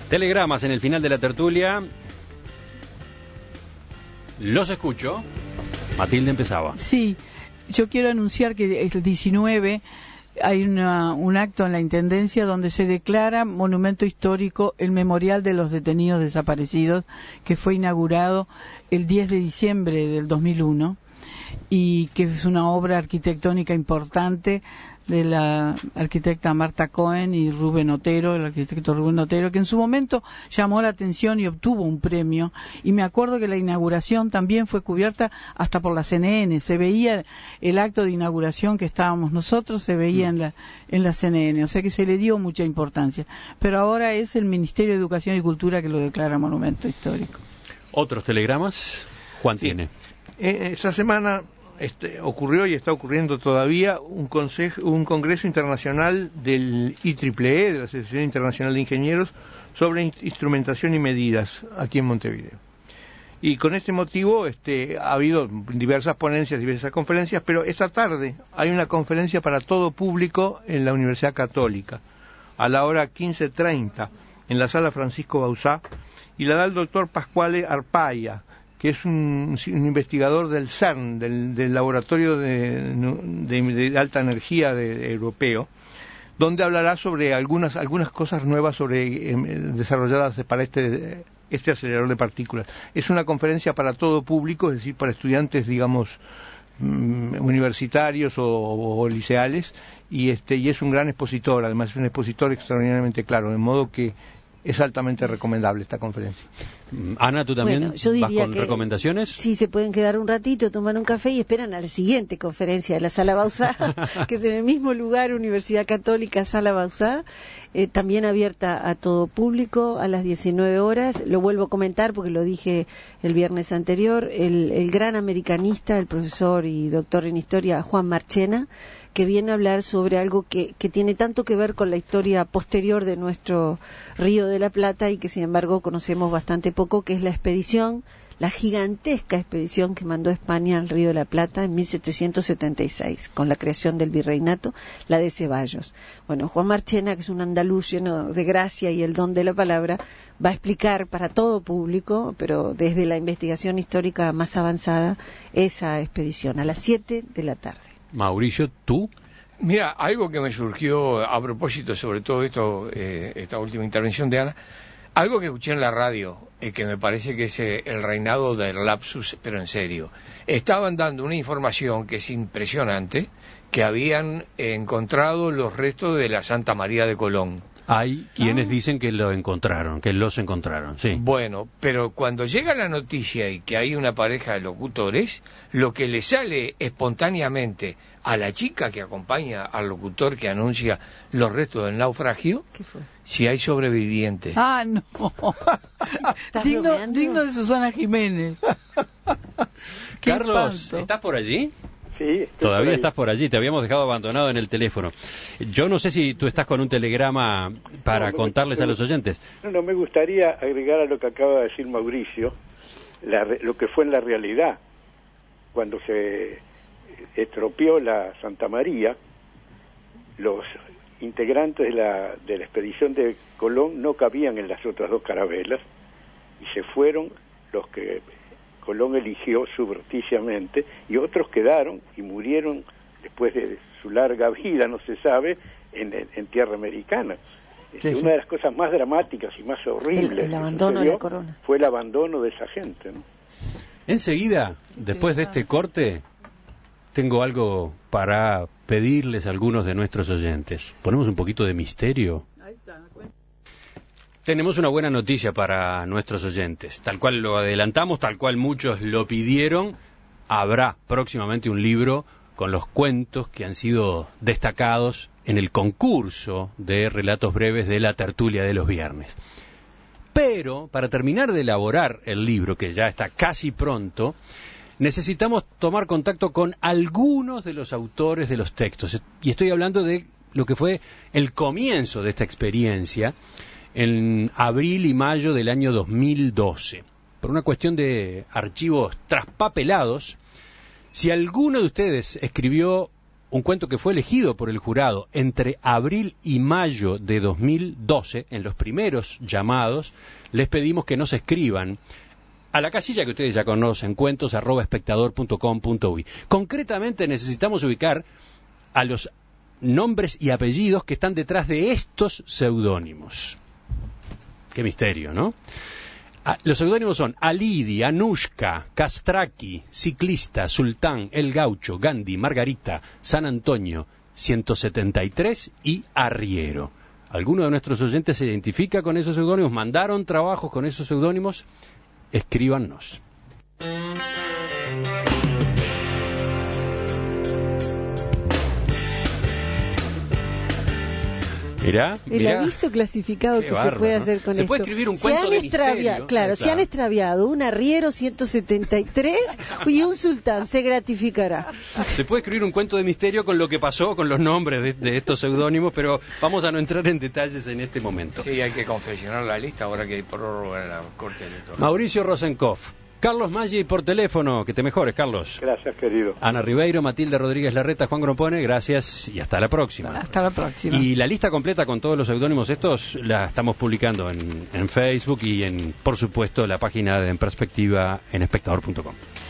Telegramas en el final de la tertulia. Los escucho. Matilde empezaba. Sí, yo quiero anunciar que el 19 hay un acto en la Intendencia donde se declara monumento histórico el Memorial de los Detenidos Desaparecidos, que fue inaugurado el 10 de diciembre del 2001 y que es una obra arquitectónica importante de la arquitecta Marta Cohen y Rubén Otero, el arquitecto Rubén Otero, que en su momento llamó la atención y obtuvo un premio. Y me acuerdo que la inauguración también fue cubierta hasta por la CNN. Se veía el acto de inauguración que estábamos nosotros, se veía en la CNN. O sea que se le dio mucha importancia. Pero ahora es el Ministerio de Educación y Cultura que lo declara monumento histórico. ¿Otros telegramas? Juan tiene. Esta semana ocurrió y está ocurriendo todavía un congreso internacional del IEEE, de la Asociación Internacional de Ingenieros, sobre instrumentación y medidas aquí en Montevideo. Y con este motivo ha habido diversas ponencias, diversas conferencias, pero esta tarde hay una conferencia para todo público en la Universidad Católica, a la hora 15:30, en la sala Francisco Bauzá, y la da el doctor Pasquale Arpaia, que es un investigador del CERN, del Laboratorio de Alta Energía europeo, donde hablará sobre algunas cosas nuevas desarrolladas para este acelerador de partículas. Es una conferencia para todo público, es decir, para estudiantes, digamos, universitarios o liceales, y es un gran expositor, además es un expositor extraordinariamente claro, de modo que es altamente recomendable esta conferencia. Ana, ¿tú también bueno, yo diría vas con recomendaciones? Sí, se pueden quedar un ratito, tomar un café y esperan a la siguiente conferencia de la Sala Bauzá, que es en el mismo lugar, Universidad Católica, Sala Bauzá, también abierta a todo público a las 19 horas. Lo vuelvo a comentar porque lo dije el viernes anterior, el gran americanista, el profesor y doctor en historia Juan Marchena, que viene a hablar sobre algo que tiene tanto que ver con la historia posterior de nuestro Río de la Plata y que sin embargo conocemos bastante poco, que es la expedición, la gigantesca expedición que mandó España al Río de la Plata en 1776, con la creación del virreinato, la de Ceballos. Bueno, Juan Marchena, que es un andaluz lleno de gracia y el don de la palabra, va a explicar para todo público, pero desde la investigación histórica más avanzada, esa expedición, a las 7 de la tarde. Mauricio, ¿tú? Mira, algo que me surgió a propósito, sobre todo esta última intervención de Ana, algo que escuché en la radio, que me parece que es el reinado del lapsus, pero en serio. Estaban dando una información que es impresionante, que habían encontrado los restos de la Santa María de Colón. Hay quienes dicen que los encontraron, sí. Bueno, pero cuando llega la noticia y que hay una pareja de locutores, lo que le sale espontáneamente a la chica que acompaña al locutor que anuncia los restos del naufragio, ¿qué fue? Si hay sobrevivientes. Ah, no. digno de Susana Jiménez. Carlos, espanto. ¿estás por allí? Sí, Todavía estás por allí, te habíamos dejado abandonado en el teléfono. Yo no sé si tú estás con un telegrama para contarles a los oyentes. No, me gustaría agregar a lo que acaba de decir Mauricio, lo que fue en la realidad. Cuando se estropeó la Santa María, los integrantes de la expedición de Colón no cabían en las otras dos carabelas y se fueron los que Colón eligió subrepticiamente, y otros quedaron y murieron después de su larga vida, no se sabe, en tierra americana. Sí. Una de las cosas más dramáticas y más horribles el abandono de la corona fue el abandono de esa gente, ¿no? Enseguida, después de este corte, tengo algo para pedirles a algunos de nuestros oyentes. ¿Ponemos un poquito de misterio? Ahí está. Tenemos una buena noticia para nuestros oyentes. Tal cual lo adelantamos, tal cual muchos lo pidieron, habrá próximamente un libro con los cuentos que han sido destacados en el concurso de relatos breves de la tertulia de los viernes. Pero, para terminar de elaborar el libro, que ya está casi pronto, necesitamos tomar contacto con algunos de los autores de los textos. Y estoy hablando de lo que fue el comienzo de esta experiencia, en abril y mayo del año 2012. Por una cuestión de archivos traspapelados, si alguno de ustedes escribió un cuento que fue elegido por el jurado entre abril y mayo de 2012, en los primeros llamados, les pedimos que nos escriban a la casilla que ustedes ya conocen, cuentos@espectador.com.uy. Concretamente necesitamos ubicar a los nombres y apellidos que están detrás de estos seudónimos. Qué misterio, ¿no? Los seudónimos son Alidi, Anushka, Castraki, Ciclista, Sultán, El Gaucho, Gandhi, Margarita, San Antonio, 173 y Arriero. ¿Alguno de nuestros oyentes se identifica con esos seudónimos? ¿Mandaron trabajos con esos seudónimos? Escríbanos. Mirá. El aviso clasificado que bárbaro, se puede hacer con esto. Se puede escribir un cuento de misterio. Claro, se han extraviado un arriero 173 y un sultán, se gratificará. Se puede escribir un cuento de misterio con lo que pasó, con los nombres de estos seudónimos, pero vamos a no entrar en detalles en este momento. Sí, hay que confeccionar la lista ahora que hay prórroga en la Corte Electoral. Mauricio Rosenkopf. Carlos Maggi por teléfono, que te mejores, Carlos. Gracias, querido. Ana Ribeiro, Matilde Rodríguez Larreta, Juan Gropone, gracias y hasta la próxima. Hasta la próxima. Y la lista completa con todos los seudónimos estos la estamos publicando en Facebook y por supuesto, la página de En Perspectiva en espectador.com.